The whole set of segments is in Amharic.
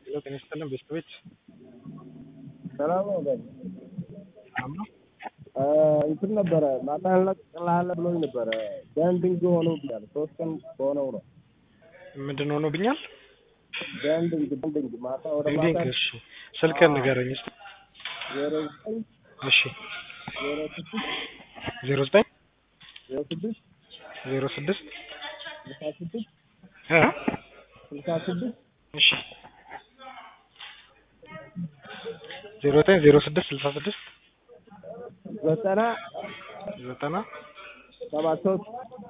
ሄሎ ጤና ይስጥልን ቤተሰቦች ሰላም ነው ጋር ሰላም ነው። እንትን ነበረ ማታህላ ጥላሃለ ብሎኝ ነበረ ዳንዲንግ ሆኖ ብያለሁ። 3 ቀን ሆነው ነው። ምንድን ሆኖብኛል? ዳንዲንግ ማታ ወደ ማታ ዳንዲንግ። እሺ ስልክህን ንገረኝ እስኪ። 09 እሺ 06 09 06 06 66 እ 66 እሺ 09 06 66 90 90 73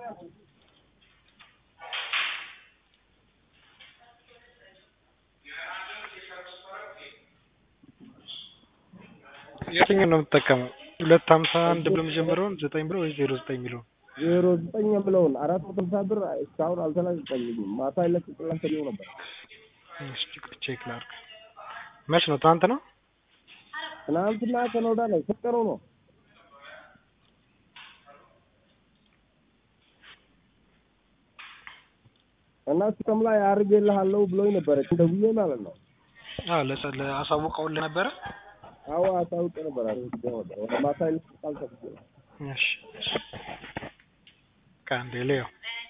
የትኛው ነው የምትጠቀመው? 251 ብሎ የሚጀምረውን 9 ብሎ ወይ 09 የሚለውን? 09 የምለውን 450 ብር እስካሁን አልተለቀቀልኝም። ማታ ይለቀቅልኝ ተብሎ ነበር። እሺ ቼክ ላድርግ። መች ነው? ትናንት ነው? ትናንትና ከነወዳ ላይ ሰቀሩ ነው። እና ሲስተም ላይ አድርጌልሃለሁ ብሎኝ ነበረ ደውዬ ማለት ነው። ለአሳውቀውልህ ነበረ? አዎ አሳውቄ ነበር። ወደ ማታ ይልቃል ተብሎ። እሺ ካንዴ ሌዮ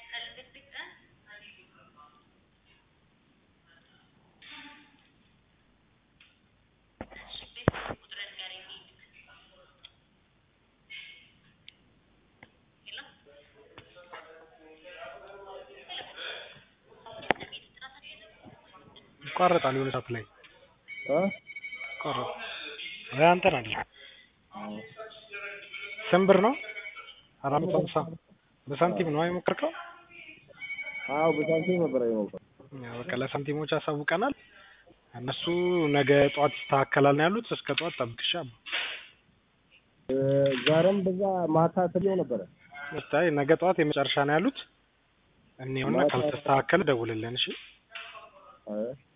ይቋረጣል የሆነ ሰዓት ላይ ይቋረጣል። ወይ አንተን አይደል? ስንት ብር ነው? 450 በሳንቲም ነው የሞከርከው? አዎ በሳንቲም ነበር የሞከርኩት። ያው በቃ ለሳንቲሞች አሳውቀናል። እነሱ ነገ ጠዋት ይስተካከላል ነው ያሉት። እስከ ጠዋት ጠብቅሻ። ዛሬም በዛ ማታ ተብሎ ነበረ። እስታይ ነገ ጠዋት የመጨረሻ ነው ያሉት። እኔውና ካልተስተካከለ ደውልልን እሺ።